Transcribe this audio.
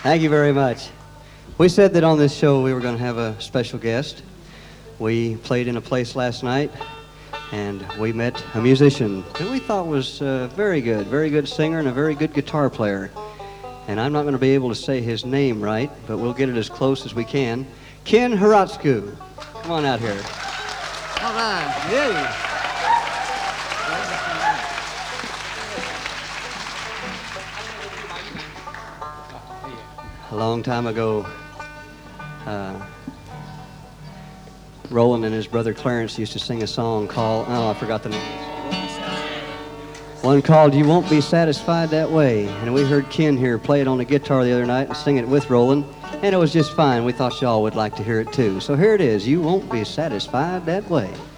Thank you very much. We said that on this show we were going to have a special guest. We played in a place last night, and we met a musician that we thought was very good singer and a very good guitar player. And I'm not going to be able to say his name right, but we'll get it as close as we can. Ken Haratsku. Come on out here. All right. Yay. A long time ago, Roland and his brother Clarence used to sing a song called, oh, I forgot the name. One called You Won't Be Satisfied That Way. And we heard Ken here play it on the guitar the other night and sing it with Roland, and it was just fine. We thought y'all would like to hear it too. So here it is, You Won't Be Satisfied That Way.